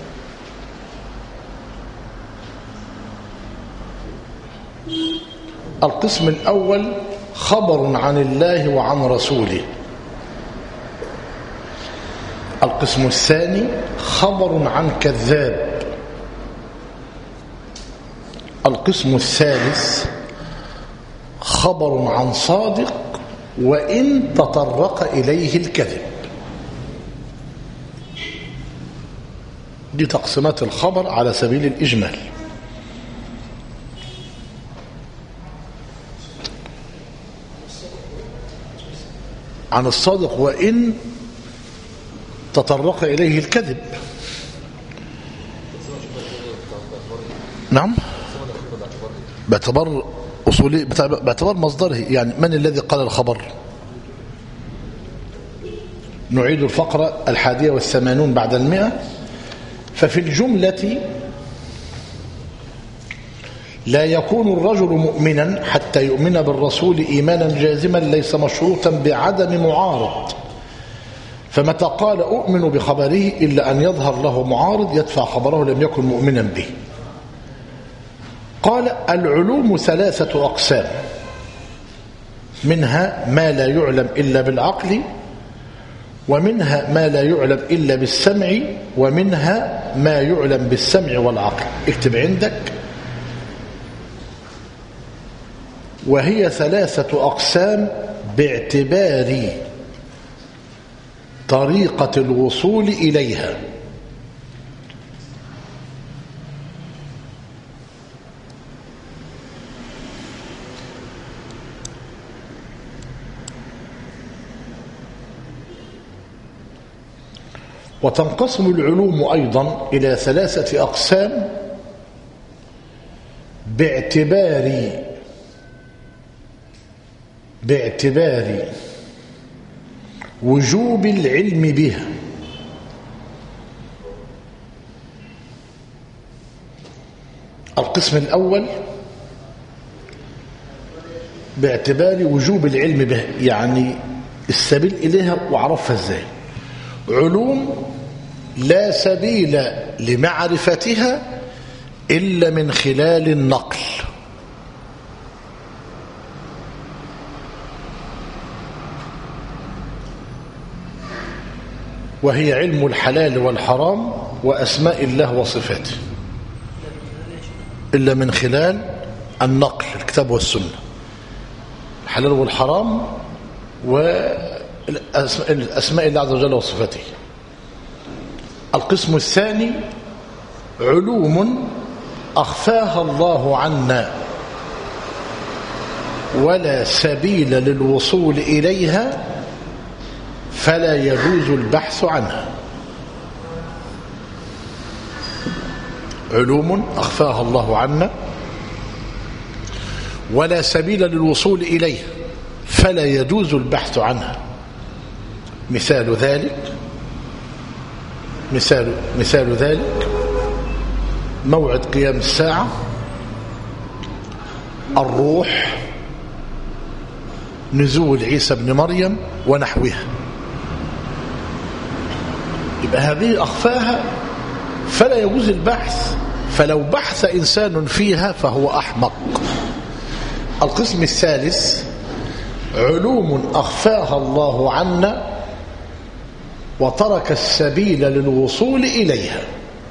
القسم الأول خبر عن الله وعن رسوله. القسم الثاني خبر عن كذاب. القسم الثالث خبر عن صادق وإن تطرق إليه الكذب. دي تقسيمات الخبر على سبيل الإجمال. عن الصادق وإن تطرق إليه الكذب. نعم، باعتبار أصولي، باعتبار مصدره. يعني من الذي قال الخبر؟ نعيد الفقرة 81 بعد 100. ففي الجملة لا يكون الرجل مؤمنا حتى يؤمن بالرسول إيمانا جازما ليس مشروطا بعدم معارض، فمتى قال أؤمن بخبره إلا أن يظهر له معارض يدفع خبره لم يكن مؤمنا به. قال العلوم 3 أقسام، منها ما لا يعلم إلا بالعقل، ومنها ما لا يعلم إلا بالسمع، ومنها ما يعلم بالسمع والعقل. اكتب عندك. وهي 3 أقسام باعتبار طريقة الوصول إليها. وتنقسم العلوم أيضا إلى 3 أقسام باعتبار وجوب العلم بها. القسم الأول باعتبار وجوب العلم بها، يعني السبيل إليها وعرفها إزاي. علوم لا سبيل لمعرفتها إلا من خلال النقل، وهي علم الحلال والحرام وأسماء الله وصفاته، إلا من خلال النقل، الكتاب والسنة، الحلال والحرام وأسماء الله عز وجل وصفاته. القسم الثاني علوم أخفاها الله عنا ولا سبيل للوصول إليها فلا يجوز البحث عنها. علوم أخفاها الله عنا ولا سبيل للوصول إليها فلا يجوز البحث عنها. مثال ذلك موعد قيام الساعة، الروح، نزول عيسى بن مريم ونحوها. يبقى هذه أخفاها فلا يجوز البحث، فلو بحث إنسان فيها فهو أحمق. القسم الثالث علوم أخفاها الله عنا وترك السبيل للوصول إليها.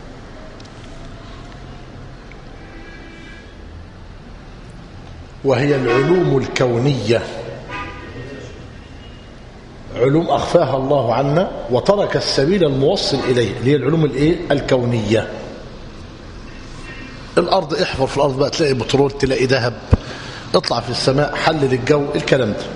وهي العلوم الكونية. علوم أخفاها الله عنا وترك السبيل الموصل إليه، اللي هي العلوم الكونية. الأرض، احفر في الأرض بقى تلاقي بترول، تلاقي ذهب، اطلع في السماء، حلل الجو، الكلام ده.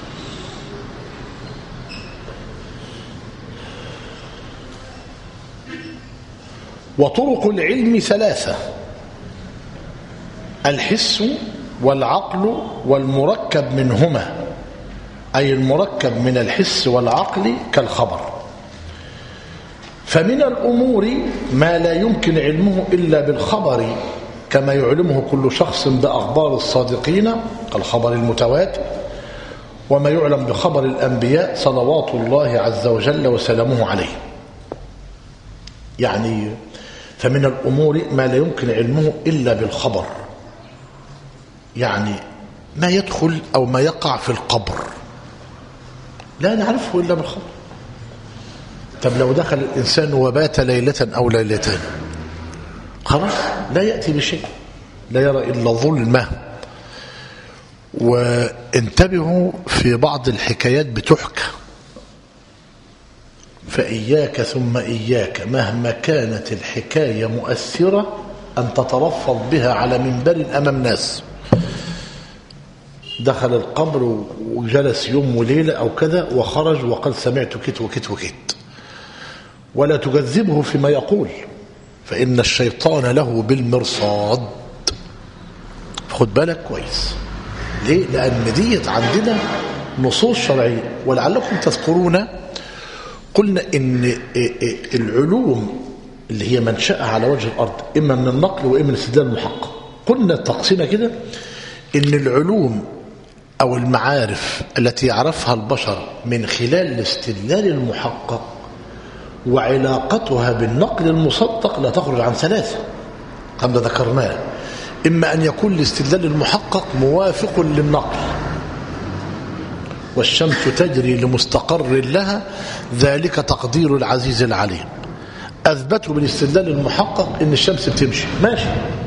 وطرق العلم 3: الحس والعقل والمركب منهما، أي المركب من الحس والعقل كالخبر. فمن الأمور ما لا يمكن علمه إلا بالخبر، كما يعلمه كل شخص بأخبار الصادقين كالخبر المتواتر، وما يعلم بخبر الأنبياء صلوات الله عز وجل وسلامه عليه. يعني فمن الأمور ما لا يمكن علمه إلا بالخبر، يعني ما يدخل أو ما يقع في القبر لا نعرفه إلا بالخبر. طب لو دخل الإنسان وبات ليلة أو ليلتين خلاص لا يأتي بشيء، لا يرى إلا ظلمة. وانتبهوا في بعض الحكايات بتحكى، فإياك ثم إياك مهما كانت الحكاية مؤثرة أن تتلفظ بها على منبر أمام ناس. دخل القبر وجلس يوم وليلة أو كذا وخرج وقد سمعت كت وكت وكت، ولا تكذبه فيما يقول، فإن الشيطان له بالمرصاد. خد بالك كويس. ليه؟ لأن ديت عندنا نصوص شرعية. ولعلكم تذكرون قلنا إن العلوم اللي هي منشأها على وجه الأرض إما من النقل وإما من الاستدلال المحقق. قلنا تقسيمة كده إن العلوم أو المعارف التي يعرفها البشر من خلال الاستدلال المحقق وعلاقتها بالنقل المصدق لا تخرج عن ثلاثة كما ذكرناه. إما أن يكون الاستدلال المحقق موافق للنقل، والشمس تجري لمستقر لها ذلك تقدير العزيز العليم. أثبتوا بالاستدلال المحقق إن الشمس بتمشي ماشي،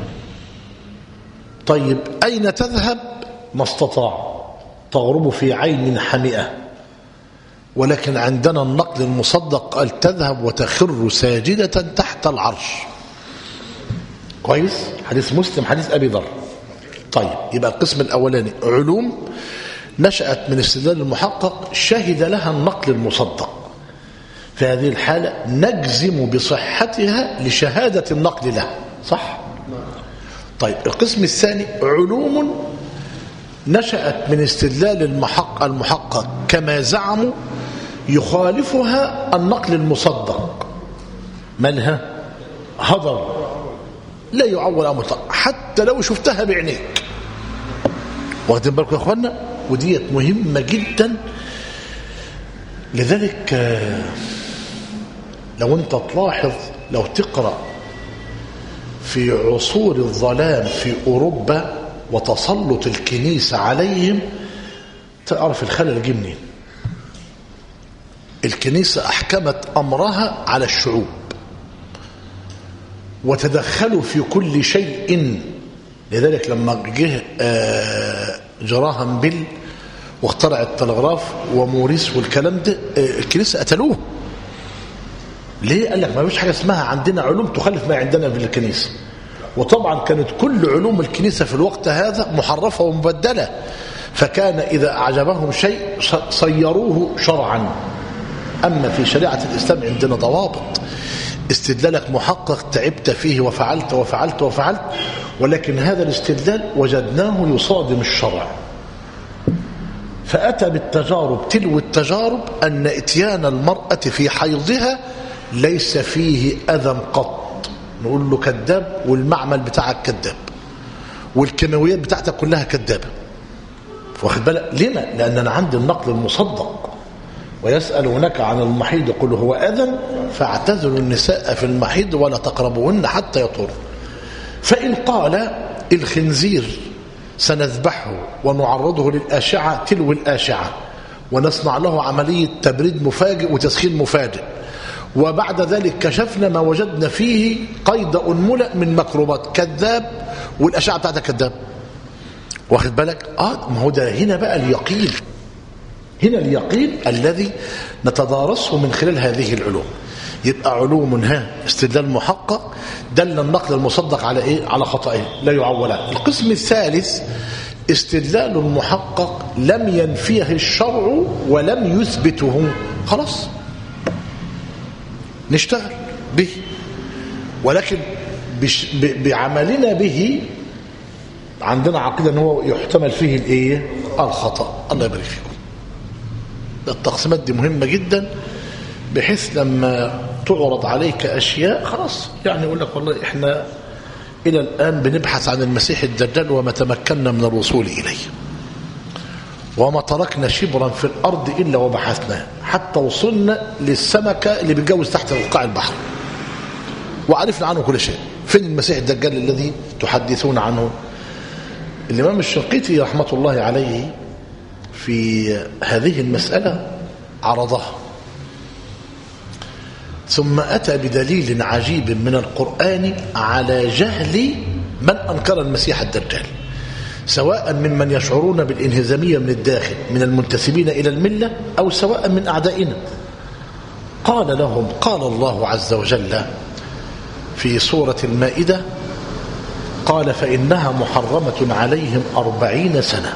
طيب أين تذهب؟ ما استطاع، تغرب في عين حمئة. ولكن عندنا النقل المصدق قال تذهب وتخر ساجدة تحت العرش. كويس؟ حديث مسلم، حديث أبي ذر. طيب يبقى القسم الأولاني علوم نشأت من استدلال المحقق شهد لها النقل المصدق، في هذه الحالة نجزم بصحتها لشهادة النقل لها، صح؟ طيب القسم الثاني علوم نشأت من استدلال المحقق كما زعموا يخالفها النقل المصدق، مالها؟ هدر لا يعول أو مطلق حتى لو شفتها بعينيك. واخدين بالكم يا اخوانا؟ وديت مهمة جدا. لذلك لو انت تلاحظ، لو تقرأ في عصور الظلام في أوروبا وتسلط الكنيسة عليهم تعرف الخلل جه منين. الكنيسة أحكمت أمرها على الشعوب وتدخلوا في كل شيء. لذلك لما جه جراهام بيل واخترع التلغراف وموريس والكلام ده، الكنيسة قتلوه. ليه؟ قال لك ما فيش حاجة اسمها عندنا علوم تخالف ما عندنا في الكنيسة. وطبعا كانت كل علوم الكنيسة في الوقت هذا محرفة ومبدلة، فكان إذا أعجبهم شيء صيروه شرعا. أما في شريعة الإسلام عندنا ضوابط. استدلالك محقق تعبت فيه وفعلت وفعلت وفعلت، ولكن هذا الاستدلال وجدناه يصادم الشرع، فأتى بالتجارب تلو التجارب أن إتيان المرأة في حيضها ليس فيه أذى قط. نقول له كذاب، والمعمل بتاعك كذاب، والكيماويات بتاعتك كلها كذابة. واخد بالك؟ لما؟ لأن أنا عندي النقل المصدق. ويسألونك عن المحيض قل هو أذى فاعتزلوا النساء في المحيض ولا تقربوهن حتى يطهرن. فإن قال الخنزير سنذبحه ونعرضه للآشعة تلو الآشعة ونصنع له عملية تبريد مفاجئ وتسخين مفاجئ، وبعد ذلك كشفنا ما وجدنا فيه قيد أنملة من ميكروبات، كذاب، والأشعة بتاعتها كذاب. واخد بالك؟ ما هو ده هنا بقى اليقين، هنا اليقين الذي نتدارسه من خلال هذه العلوم. يبقى علوم استدلال محقق دل النقل المصدق على ايه؟ على خطئه لا يعول عنه. القسم الثالث استدلال محقق لم ينفيه الشرع ولم يثبته، خلاص نشتغل به، ولكن بعملنا به عندنا عقيدة ان هو يحتمل فيه الايه؟ الخطأ. الله يبارك فيكم. التقسيمات دي مهمة جدا، بحيث لما تعرض عليك أشياء خلاص يعني يقول لك والله إحنا إلى الآن بنبحث عن المسيح الدجال وما تمكنا من الوصول إليه، وما تركنا شبرا في الأرض إلا وبحثناه حتى وصلنا للسمكة اللي بتجوز تحت قاع البحر وعرفنا عنه كل شيء. فين المسيح الدجال الذي تحدثون عنه؟ الإمام الشنقيطي رحمة الله عليه في هذه المسألة عرضها، ثم أتى بدليل عجيب من القرآن على جهل من أنكر المسيح الدجال. سواء ممن يشعرون بالانهزامية من الداخل من المنتسبين إلى الملة أو سواء من أعدائنا. قال لهم، قال الله عز وجل في سورة المائدة، قال فإنها محرمة عليهم 40 سنة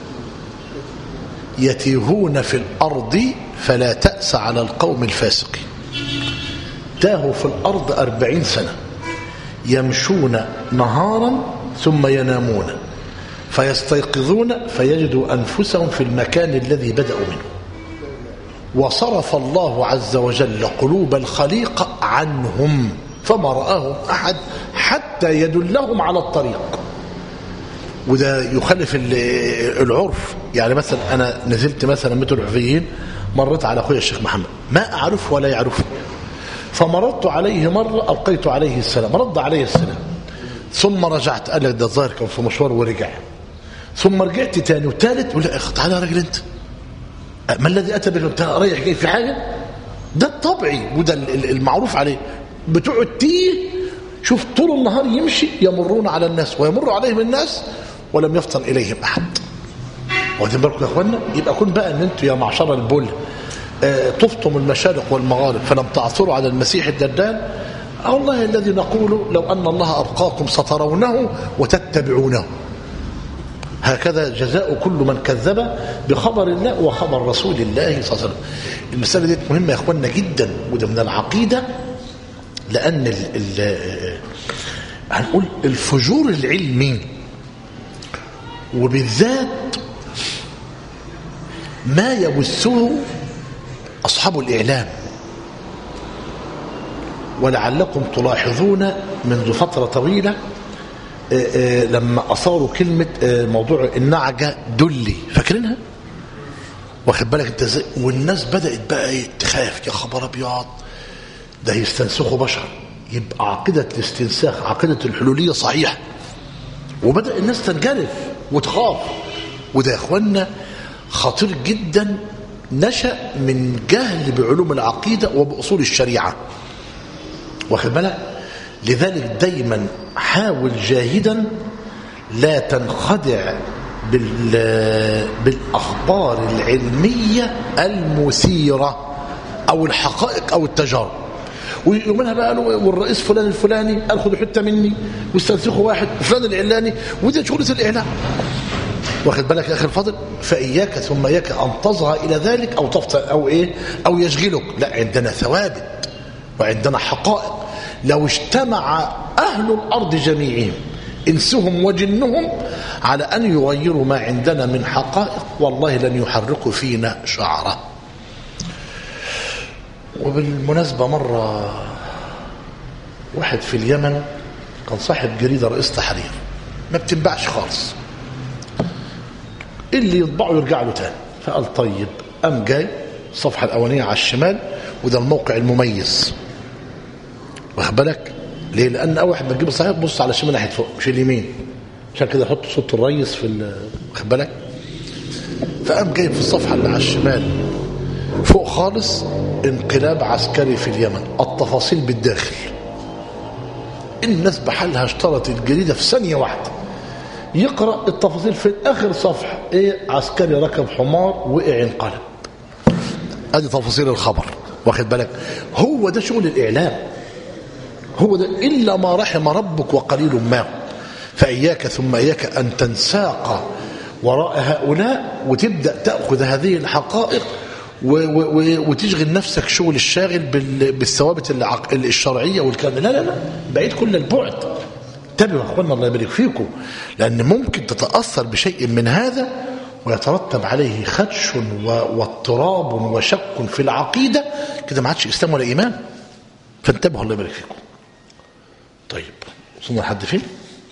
يتيهون في الأرض فلا تأس على القوم الفاسقين. تاهوا في الأرض 40 سنة يمشون نهارا ثم ينامون فيستيقظون فيجدوا أنفسهم في المكان الذي بدأوا منه. وصرف الله عز وجل قلوب الخليقة عنهم فما رآهم أحد حتى يدلهم على الطريق. وده يخالف العرف. يعني مثلا أنا نزلت مثلا مثل العرفيين، مرت على أخويا الشيخ محمد ما أعرف ولا يعرفني، فمرضت عليه مرة ألقيت عليه السلام، رد عليه السلام، ثم رجعت قال لك ده الظاهر كان في مشوار ورجع، ثم رجعت تاني وثالث ولا تعالى يا راجل انت ما الذي اتى بك انت رايح جاي في حاجه؟ ده الطبيعي وده المعروف عليه. بتقعد شوف طول النهار يمشي يمرون على الناس ويمر عليهم الناس ولم يفطن اليهم احد. واخدين بالكم يا اخوانا؟ يبقى كون بقى ان انتوا يا معشر البل طفتم المشارق والمغارب فلم تعثروا على المسيح الدجال، الله الذي نقول لو ان الله ابقاكم سترونه وتتبعونه. هكذا جزاء كل من كذب بخبر الله وخبر رسول الله صلى الله عليه وسلم. المسألة دي مهمة يا اخوانا جدا، وده من العقيدة، لأن هنقول الفجور العلمي وبالذات ما يبثه أصحاب الإعلام. ولعلكم تلاحظون منذ فترة طويلة لما أصاروا كلمة موضوع النعجة دلي، فاكرينها؟ واخد بالك انت ازاي؟ والناس بدأت بقى تخاف، يا خبر ابيض ده يستنسخوا بشر، يبقى عقيدة الاستنساخ عقيدة الحلولية صحيحة، وبدأ الناس تنجرف وتخاف. وده يا اخوانا خطير جدا، نشأ من جهل بعلوم العقيدة وبأصول الشريعة، واخد بالك؟ لذلك دايما حاول جاهدا لا تنخدع بالأخبار العلمية المثيرة أو الحقائق أو التجارب. ومنها بقى قالوا والرئيس فلان الفلاني قال خدوا حتة مني واستنسخوا واحد وفلان العلاني، وده شغلة الإعلام، واخد بالك يا أخي الفاضل؟ فإياك ثم إياك أن تصغى إلى ذلك أو تفطن أو يشغلك. لا، عندنا ثوابت وعندنا حقائق. لو اجتمع أهل الأرض جميعهم إنسهم وجنهم على أن يغيروا ما عندنا من حقائق والله لن يحركوا فينا شعرة. وبالمناسبة مرة واحد في اليمن كان صاحب جريدة رئيس تحرير ما بتنبعش خالص، اللي يطبعه يرجع له تاني، فقال طيب قام جاي الصفحة الأولانية على الشمال، وده الموقع المميز، واخد بالك؟ ليه؟ لأن أول واحد بتجيب الصحيح بص على الشمال ناحية فوق مش اليمين، عشان كده يحط صوت الريس في واخد بالك؟ فقام جايب في الصفحة اللي على الشمال فوق خالص انقلاب عسكري في اليمن، التفاصيل بالداخل. الناس بحالها اشترت الجريدة في ثانية واحدة، يقرأ التفاصيل في آخر صفحة عسكري ركب حمار وقع انقلب. ادي تفاصيل الخبر، واخد بالك؟ هو ده شغل الإعلام، هو ده إلا ما رحم ربك وقليل ما. فإياك ثم إياك أن تنساق وراء هؤلاء وتبدأ تأخذ هذه الحقائق وتشغل نفسك شغل الشاغل بالثوابت الشرعية والكلام. لا لا لا، بعيد كل البعد. انتبهوا يا اخوانا الله يبارك فيكم، لأن ممكن تتأثر بشيء من هذا ويترتب عليه خدش واضطراب وشك في العقيدة، كده ما عادش إسلام ولا إيمان. فانتبهوا الله يبارك فيكم. طيب وصلنا لحد فين؟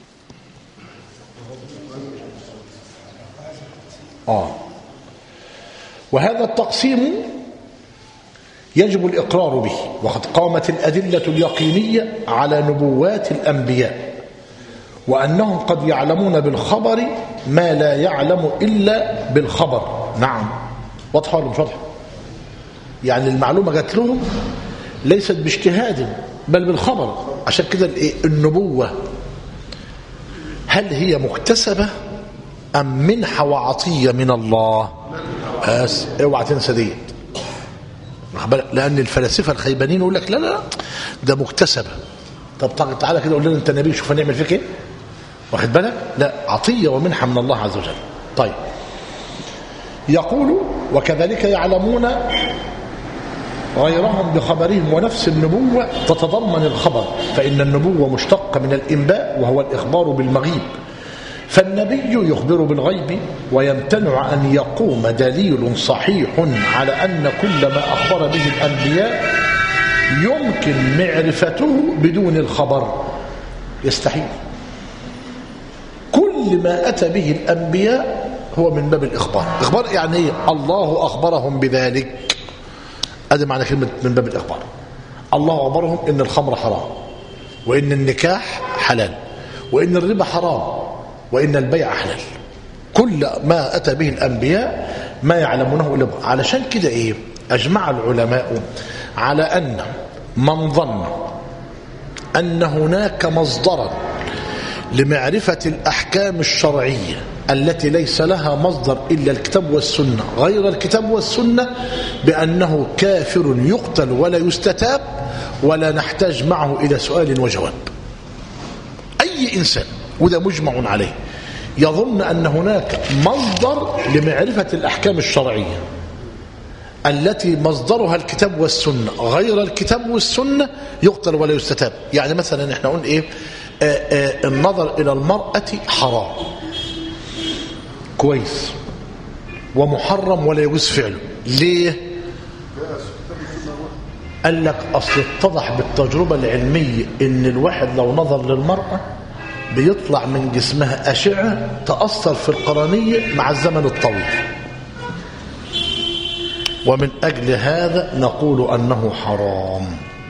وهذا التقسيم يجب الإقرار به، وقد قامت الأدلة اليقينية على نبوات الأنبياء وأنهم قد يعلمون بالخبر ما لا يعلم إلا بالخبر. نعم، واضحة ولا مش واضحة؟ يعني المعلومة جات لهم ليست باجتهاد بل بالخبر. عشان كده النبوة هل هي مكتسبة أم منحة وعطية من الله؟ بس اوعى تنسى ديت، لأن الفلاسفة الخيبانين يقول لك لا لا ده مكتسبة. طب تعالى كده قول لنا أنت نبي شوف هنعمل فيك إيه، واخد بالك؟ لا، عطية ومنحة من الله عز وجل. طيب يقول وكذلك يعلمون غيرهم بخبرهم، ونفس النبوة تتضمن الخبر، فإن النبوة مشتقة من الإنباء وهو الإخبار بالمغيب، فالنبي يخبر بالغيب ويمتنع أن يقوم دليل صحيح على أن كل ما أخبر به الأنبياء يمكن معرفته بدون الخبر، يستحيل. كل ما أتى به الأنبياء هو من باب الإخبار. إخبار يعني إيه؟ الله أخبرهم بذلك، هذا معنى كلمة من باب الإخبار. الله أخبرهم إن الخمر حرام، وإن النكاح حلال، وإن الربا حرام، وإن البيع حلال. كل ما أتى به الأنبياء ما يعلمونه إلا الله. علشان كده إيه؟ أجمع العلماء على أن من ظن أن هناك مصدرا لمعرفة الأحكام الشرعية التي ليس لها مصدر إلا الكتاب والسنة غير الكتاب والسنة بأنه كافر يقتل ولا يستتاب ولا نحتاج معه إلى سؤال وجواب. أي إنسان، وده مجمع عليه، يظن أن هناك مصدر لمعرفة الأحكام الشرعية التي مصدرها الكتاب والسنة غير الكتاب والسنة يقتل ولا يستتاب. يعني مثلا احنا قلنا ايه؟ النظر إلى المرأة حرام كويس ومحرم ولا يجوز فعله. ليه؟ قال لك أصل اتضح بالتجربة العلمية إن الواحد لو نظر للمرأة بيطلع من جسمها أشعة تأثر في القرنية مع الزمن الطويل، ومن أجل هذا نقول أنه حرام.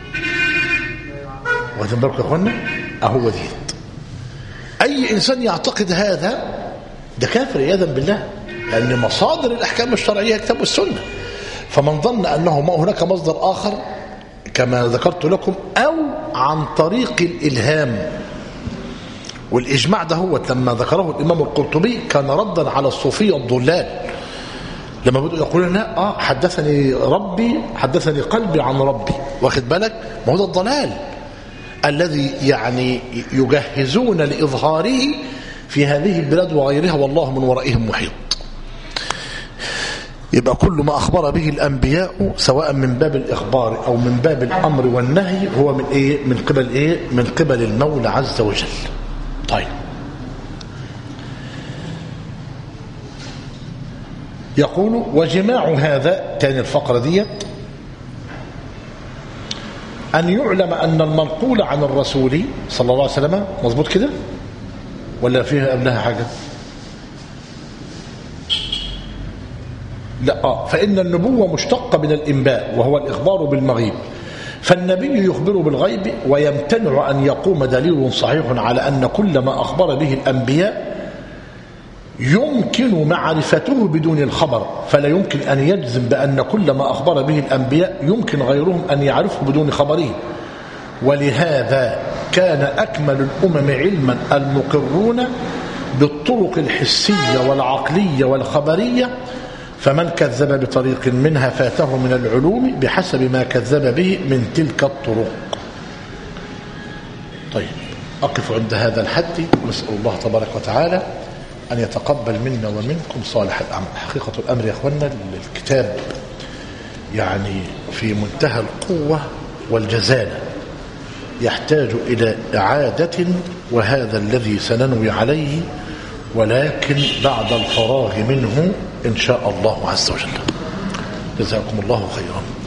واخدين بالكم يا اخوانا؟ اهو ديت. اي انسان يعتقد هذا ده كافر عياذا بالله، لان مصادر الاحكام الشرعيه كتاب والسنه. فمن ظن انه ما هناك مصدر اخر كما ذكرت لكم او عن طريق الالهام، والاجماع ده هو لما ذكره الامام القرطبي كان ردا على الصوفيه الضلال لما بدأوا يقولون لا حدثني ربي حدثني قلبي عن ربي. واخد بالك؟ ما هو ده الضلال الذي يعني يجهزون لإظهاره في هذه البلاد وغيرها، والله من ورائهم محيط. يبقى كل ما أخبر به الأنبياء سواء من باب الإخبار أو من باب الأمر والنهي هو من إيه؟ من قبل إيه؟ من قبل المولى عز وجل. طيب يقول وجماع هذا تاني الفقرة دي أن يعلم أن المنقول عن الرسول صلى الله عليه وسلم مظبوط كده ولا فيها قبلها حاجة؟ لا. فإن النبوة مشتقة من الإنباء وهو الإخبار بالمغيب، فالنبي يخبر بالغيب ويمتنع أن يقوم دليل صحيح على أن كل ما أخبر به الأنبياء يمكن معرفته بدون الخبر، فلا يمكن أن يجزم بأن كل ما أخبر به الأنبياء يمكن غيرهم أن يعرفه بدون خبره. ولهذا كان أكمل الأمم علما المقرون بالطرق الحسية والعقلية والخبرية، فمن كذب بطريق منها فاته من العلوم بحسب ما كذب به من تلك الطرق. طيب أقف عند هذا الحد، ونسأل الله تبارك وتعالى أن يتقبل منا ومنكم صالح الأعمال. حقيقة الأمر يا أخوانا الكتاب يعني في منتهى القوة والجزالة، يحتاج إلى إعادة، وهذا الذي سننوي عليه، ولكن بعد الفراغ منه إن شاء الله عز وجل. جزاكم الله خيرا.